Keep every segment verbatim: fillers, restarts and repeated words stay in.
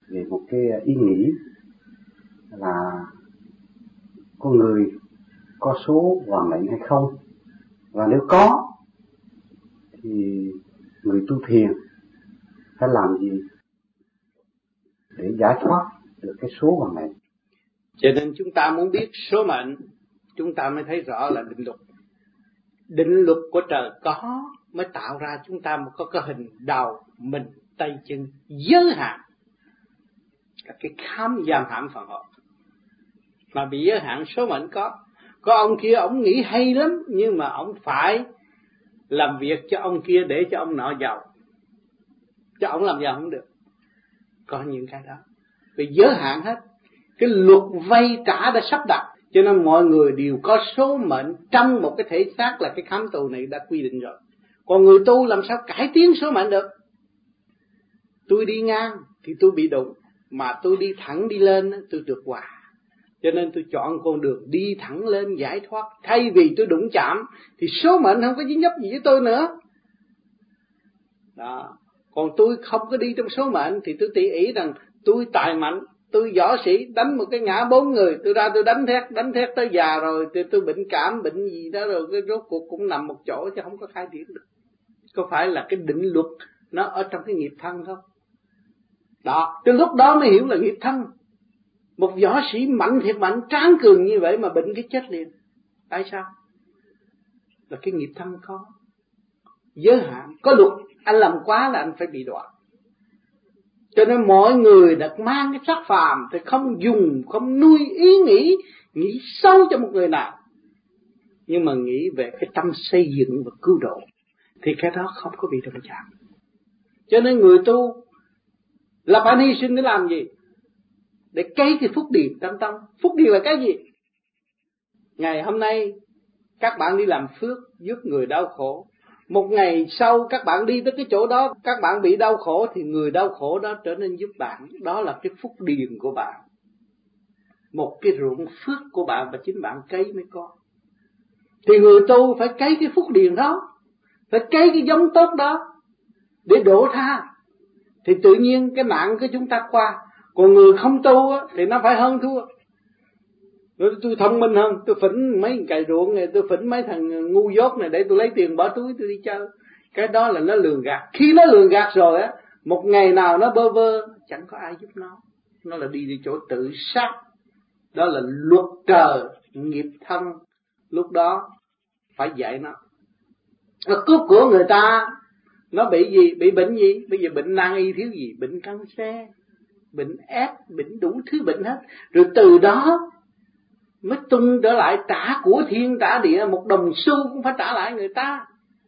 về một cái ý nghĩ là con người có số vận mệnh hay không, và nếu có thì người tu thiền phải làm gì để giải thoát được cái số vận mệnh. Cho nên chúng ta muốn biết số mệnh, chúng ta mới thấy rõ là định luật. Định luật của trời có mới tạo ra chúng ta một có cái hình đầu, mình, tay, chân giới hạn. Cái khám giam hãm phần hồn mà bị giới hạn số mệnh có. Có ông kia ông nghĩ hay lắm, nhưng mà ông phải làm việc cho ông kia để cho ông nọ giàu, cho ông làm giàu không được. Có những cái đó bị giới hạn hết. Cái luật vay trả đã sắp đặt, cho nên mọi người đều có số mệnh trong một cái thể xác, là cái khám tu này đã quy định rồi. Còn người tu làm sao cải tiến số mệnh được? Tôi đi ngang thì tôi bị đụng, mà tôi đi thẳng đi lên tôi được hòa. Cho nên tôi chọn con đường đi thẳng lên giải thoát. Thay vì tôi đụng chạm thì số mệnh không có dính dấp gì với tôi nữa. Đó. Còn tôi không có đi trong số mệnh thì tôi tỉ ỷ rằng tôi tài mạnh, tôi võ sĩ, đánh một cái ngã bốn người, tôi ra tôi đánh thét, đánh thét tới già rồi, tôi, tôi bệnh cảm, bệnh gì đó rồi, cái rốt cuộc cũng nằm một chỗ chứ không có khai triển được. Có phải là cái định luật nó ở trong cái nghiệp thân không? Đó, từ lúc đó mới hiểu là nghiệp thân. Một võ sĩ mạnh thiệt mạnh, tráng cường như vậy mà bệnh cái chết liền. Tại sao? Là cái nghiệp thân có giới hạn, có luật. Anh làm quá là anh phải bị đoạn. Cho nên mọi người đã mang cái sắc phàm thì không dùng, không nuôi ý nghĩ, nghĩ sâu cho một người nào, nhưng mà nghĩ về cái tâm xây dựng và cứu độ, thì cái đó không có bị động chạm. Cho nên người tu là phải hy sinh để làm gì? Để cấy cái phúc điền trong tâm. Phúc điền là cái gì? Ngày hôm nay các bạn đi làm phước giúp người đau khổ, một ngày sau các bạn đi tới cái chỗ đó, các bạn bị đau khổ thì người đau khổ đó trở nên giúp bạn. Đó là cái phúc điền của bạn, một cái ruộng phước của bạn và chính bạn cấy mới có. Thì người tu phải cấy cái phúc điền đó, phải cấy cái giống tốt đó để đổ tha, thì tự nhiên cái nạn của chúng ta qua. Còn người không tu thì nó phải hơn thua. Rồi tôi thông minh hơn, tôi phỉnh mấy cày ruộng này, tôi phỉnh mấy thằng ngu dốt này để tôi lấy tiền bỏ túi tôi đi chơi. Cái đó là nó lường gạt. Khi nó lường gạt rồi á, một ngày nào nó bơ vơ, chẳng có ai giúp nó. Nó là đi đi chỗ tự sát. Đó là luật trời, nghiệp thân. Lúc đó phải dạy nó. Nó cướp của người ta, nó bị gì? Bị bệnh gì? Bây giờ bệnh nan y thiếu gì? Bệnh cancer, bệnh ép, bệnh đủ thứ bệnh hết. Rồi từ đó mới tung trở lại, trả của thiên trả địa, một đồng xu cũng phải trả lại người ta.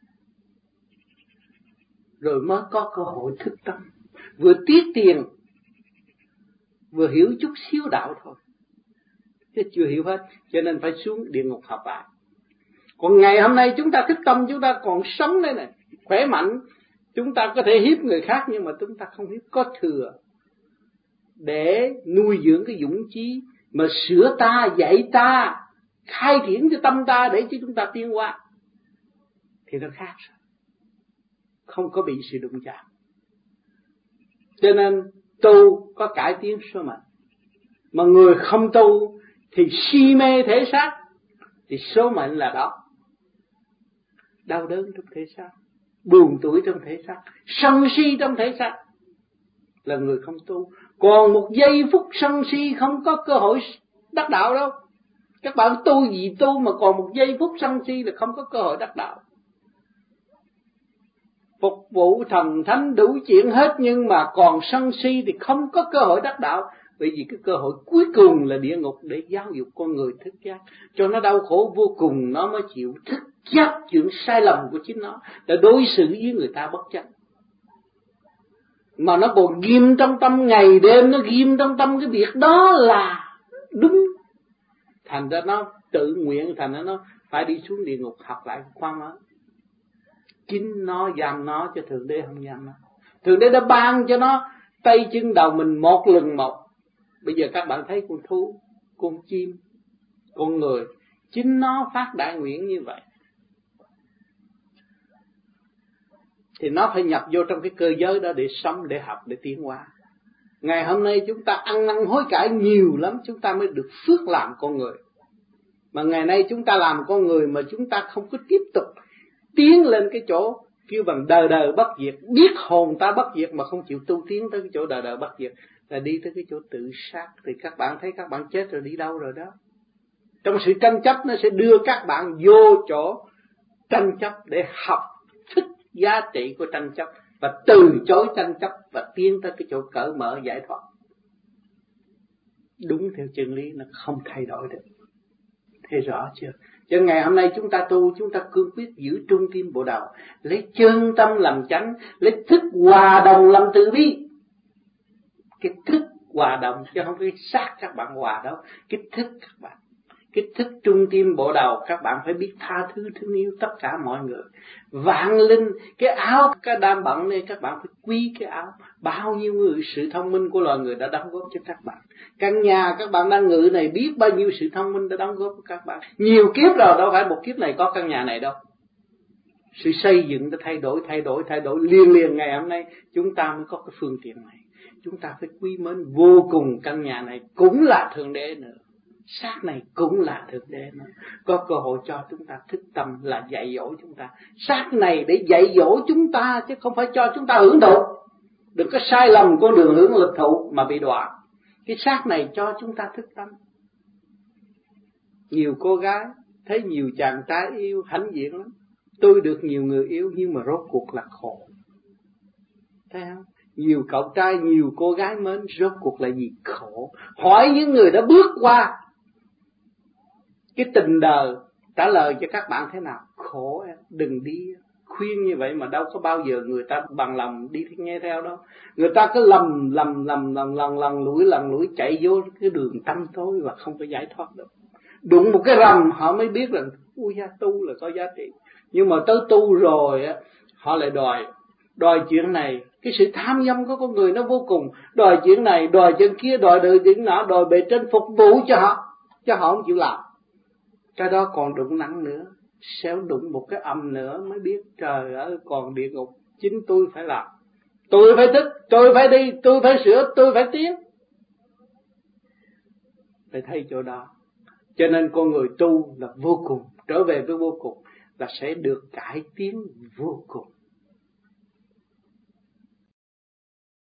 Rồi mới có cơ hội thức tâm. Vừa tiết tiền, vừa hiểu chút xíu đạo thôi, chứ chưa hiểu hết. Cho nên phải xuống địa ngục học bài. Còn ngày hôm nay chúng ta thức tâm, chúng ta còn sống đây này, khỏe mạnh, chúng ta có thể hiếp người khác, nhưng mà chúng ta không hiếp, có thừa để nuôi dưỡng cái dũng chí mà sửa ta, dạy ta, khai triển cho tâm ta để cho chúng ta tiến hóa, thì nó khác rồi, không có bị sự đụng chạm. Cho nên tu có cải tiến số mệnh, mà người không tu thì si mê thể xác, thì số mệnh là đó, đau đớn trong thể xác, buồn tủi trong thể xác, sân si trong thể xác, là người không tu. Còn một giây phút sân si không có cơ hội đắc đạo đâu. Các bạn tu gì tu mà còn một giây phút sân si là không có cơ hội đắc đạo. Phục vụ thần thánh đủ chuyện hết, nhưng mà còn sân si thì không có cơ hội đắc đạo. Bởi vì cái cơ hội cuối cùng là địa ngục, để giáo dục con người thức giác, cho nó đau khổ vô cùng nó mới chịu thức giác chuyện sai lầm của chính nó, là đối xử với người ta bất chấp. Mà nó còn ghim trong tâm, ngày đêm nó ghim trong tâm cái việc đó là đúng. Thành ra nó tự nguyện, thành ra nó phải đi xuống địa ngục học lại khoan đó. Chính nó giam nó, cho Thượng Đế không giam nó. Thượng Đế đã ban cho nó tay chân đầu mình một lần một. Bây giờ các bạn thấy con thú, con chim, con người, chính nó phát đại nguyện như vậy, thì nó phải nhập vô trong cái cơ giới đó để sống, để học, để tiến hóa. Ngày hôm nay chúng ta ăn năn hối cải nhiều lắm, chúng ta mới được phước làm con người. Mà ngày nay chúng ta làm con người mà chúng ta không có tiếp tục tiến lên cái chỗ kêu bằng đời đời bất diệt, biết hồn ta bất diệt mà không chịu tu tiến tới cái chỗ đời đời bất diệt, là đi tới cái chỗ tự sát. Thì các bạn thấy các bạn chết rồi đi đâu rồi đó. Trong sự tranh chấp nó sẽ đưa các bạn vô chỗ tranh chấp để học thức giá trị của tranh chấp và từ chối tranh chấp và tiến tới cái chỗ cởi mở giải thoát. Đúng theo chân lý nó không thay đổi được. Thấy rõ chưa? Cho ngày hôm nay chúng ta tu, chúng ta cương quyết giữ trung tim bộ đầu, lấy chân tâm làm chánh, lấy thức hòa đồng làm từ bi. Cái thức hòa đồng chứ không cái xác các bạn hòa đâu, cái thức các bạn. Cái thức trung tim bộ đầu các bạn phải biết tha thứ thương yêu tất cả mọi người. Vạn linh, cái áo cái đam bận này các bạn phải quý cái áo. Bao nhiêu người sự thông minh của loài người đã đóng góp cho các bạn. Căn nhà các bạn đang ngự này biết bao nhiêu sự thông minh đã đóng góp cho các bạn. Nhiều kiếp rồi, đâu phải một kiếp này có căn nhà này đâu. Sự xây dựng đã thay đổi, thay đổi, thay đổi liên liên. Ngày hôm nay chúng ta mới có cái phương tiện này. Chúng ta phải quý mến vô cùng căn nhà này, cũng là Thượng Đế nữa. Xác này cũng là Thượng Đế nữa. Có cơ hội cho chúng ta thức tâm là dạy dỗ chúng ta. Xác này để dạy dỗ chúng ta chứ không phải cho chúng ta hưởng thụ. Đừng có sai lầm con đường hưởng lực thụ mà bị đọa. Cái xác này cho chúng ta thức tâm. Nhiều cô gái thấy nhiều chàng trai yêu hãnh diện lắm. Tôi được nhiều người yêu nhưng mà rốt cuộc là khổ. Thấy không? Nhiều cậu trai, nhiều cô gái mến, rốt cuộc là gì? Khổ. Hỏi những người đã bước qua cái tình đời, trả lời cho các bạn thế nào? Khổ em, đừng đi. Khuyên như vậy mà đâu có bao giờ người ta bằng lòng đi nghe theo đâu. Người ta cứ lầm lầm lầm lầm lần lần lũi lần lũi chạy vô cái đường tăm tối và không có giải thoát được. Đụng một cái rầm họ mới biết rằng ui da, tu là có giá trị. Nhưng mà tới tu rồi á, họ lại đòi đòi chuyện này. Cái sự tham dâm của con người nó vô cùng. Đòi chuyện này, đòi chuyện kia, đòi đòi chuyện nọ, đòi bề trên phục vụ cho họ, cho họ không chịu làm. Cái đó còn đụng nặng nữa, xéo đụng một cái âm nữa mới biết trời ơi còn địa ngục. Chính tôi phải làm, tôi phải thức, tôi phải đi, tôi phải sửa, tôi phải tiến. Phải thấy chỗ đó. Cho nên con người tu là vô cùng, trở về với vô cùng là sẽ được cải tiến vô cùng.